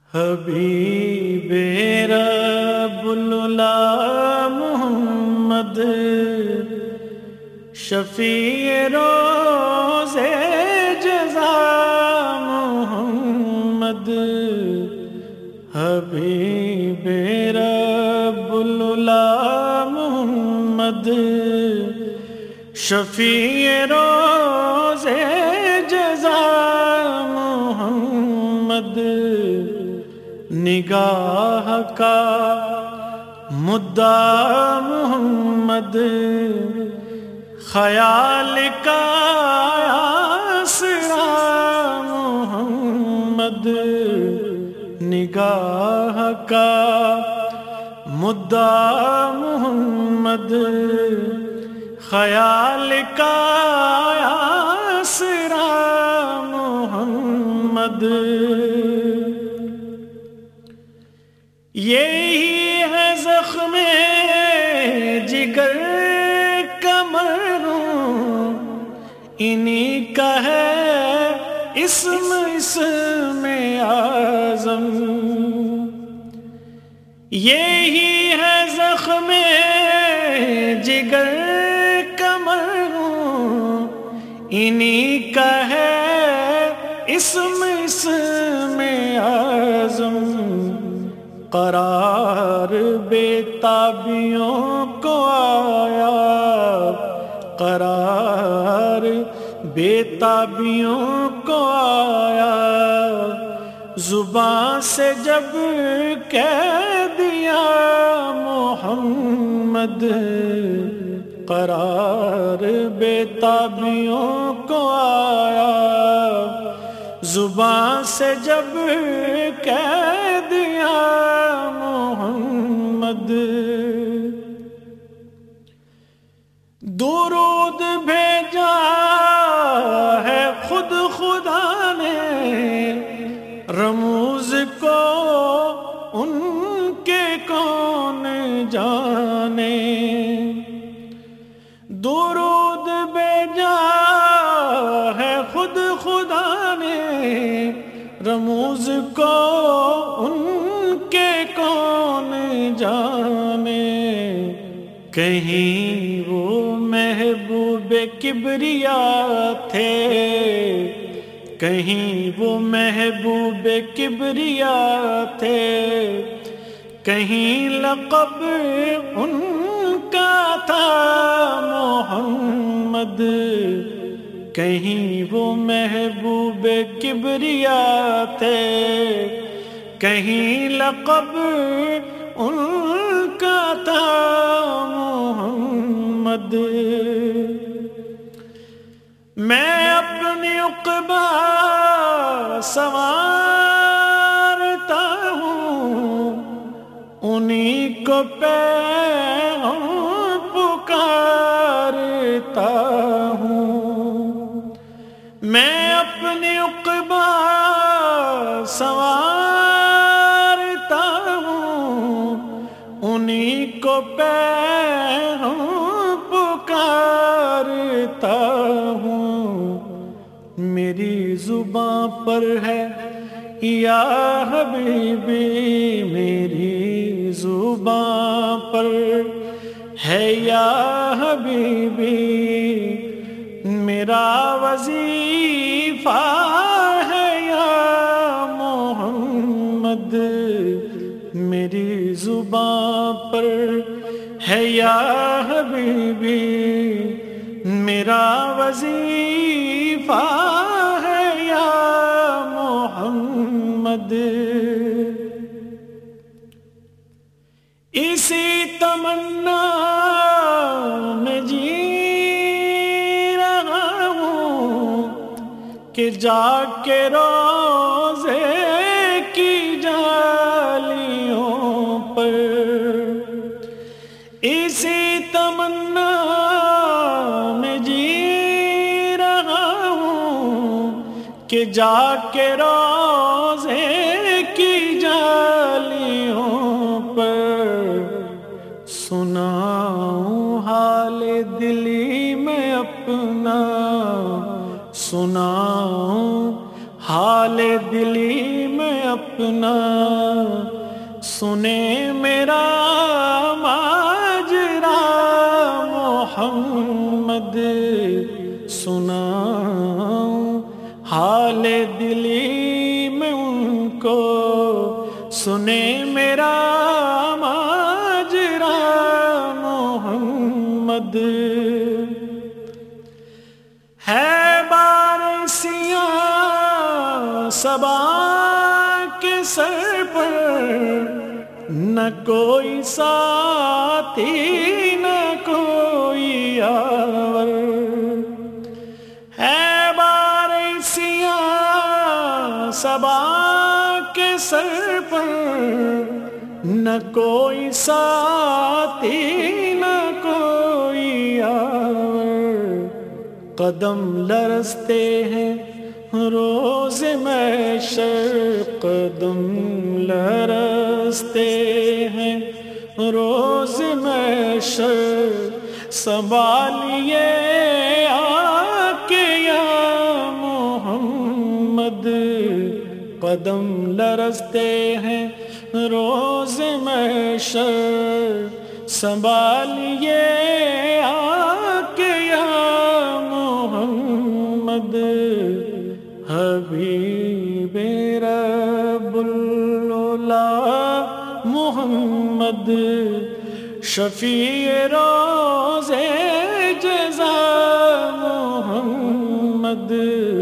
حبیب رب العلا محمد شفیع روز جزا محمد حبیب رب العلا محمد شفیع روز جزا محمد نگاہ کا مدعا محمد خیال کا آسرا محمد نگاہ کا مدعا محمد خیال کا آسرا محمد یہی ہے زخم جگر کا مرہم انہی کا ہے اسم اعظم یہی ہے زخم جگر کا مرہم انہی کا ہے اسم اعظم قرار بے تابیوں کو آیا قرار بے تابیوں کو آیا زبان سے جب کہہ دیا محمد قرار بے تابیوں کو آیا زبان سے جب کہہ دیا محمد درود بھیجا ہے خود خدا نے رموز کو ان کے کون جانے درود بھیجا ہے خود خدا نے رموز کو ان کے کون جانے کہیں وہ محبوب کبریا تھے کہیں وہ محبوب کبریا تھے کہیں لقب ان کا تھا محمد کہیں وہ محبوب کبریا تھے کہیں لقب ان کا تھا محمد میں اپنی عقبہ سنوارتا ہوں انہی کو پیغام پکارتا ہوں میں اپنی عقبہ سنوارتا ہوں انہی کو پیغام پکارتا ہوں میری زباں پر ہے یا حبیبی میری زباں پر ہے یا حبیبی میرا وظیفہ ہے یا محمد میری زباں پر ہے یا حبیبی میرا وظیفہ ہے یا محمد اسی تمنا میں جی رہا ہوں کہ جا کے روزے کی جالیوں پر اسی تمنا میں جی رہا ہوں کہ جا کے روزے کی جالیوں پر سناؤں حال دلی میں اپنا سناؤں حال دلی میں اپنا سنے میرا ماجرا محمد سناؤں حال دلی میں ان کو سنے میرا ماجرا محمد ہے بارشیاں صبا کے سر پر نہ کوئی ساتھی نہ کوئی یاور ہے بارشیاں صبا کے سر پر نہ کوئی ساتھی نہ کوئی یاور قدم لرزتے ہیں روز محشر قدم لرزتے ہیں روز محشر سنبھالیے آکے یا محمد قدم لرزتے ہیں روز محشر سنبھالیے آکے یا محمد حبیب رب العلا محمد شفیع روز جزا محمد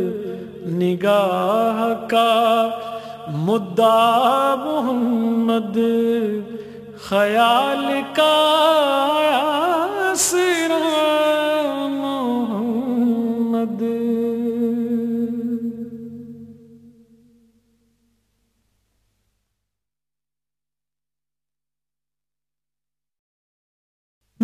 نگاہ کا مدعا محمد خیال کا